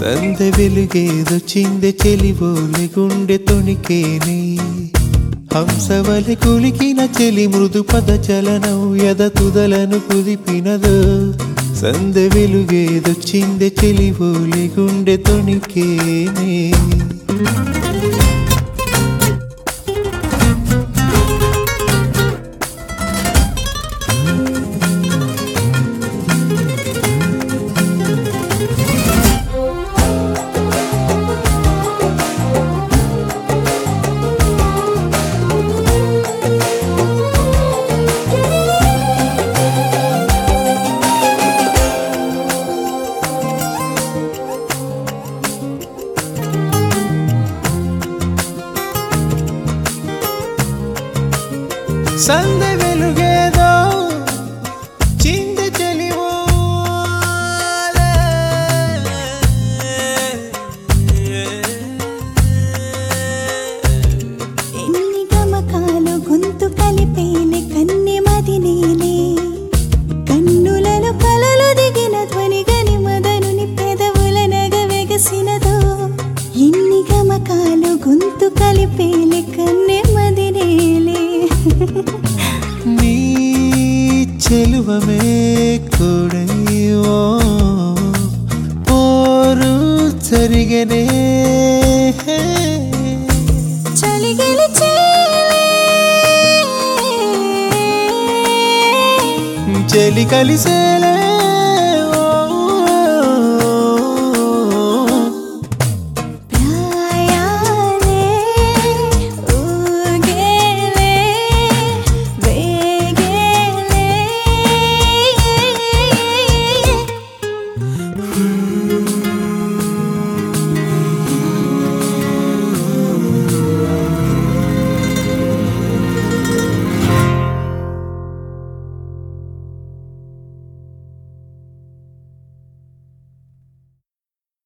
సందె వెలుగేదొచ్చిందె చెలివోలె గుండె తొణికేనే హంసవలె కులికిన చెలి మృదు పద చలనం యద తుదలను కుదిపినదో సందె వెలుగేదొచ్చిందె చెలివోలె గుండె తొణికేనే సందె వెలుగేదో చిందె చెలివోలె ఎన్ని గమకాలు గొంతు కలిపేలే కన్నె మదినేలే కన్నులలో కలలు దిగిన ధ్వని గని మదనుని పెదవుల నగ వెగసినదో ఎన్ని గమకాలు గొంతు కలిపేలే కన్నె మదినేలే నీ చెలువమే కూడయో పోరు జరిగనే చలిగిలి చెలి కలిసేలే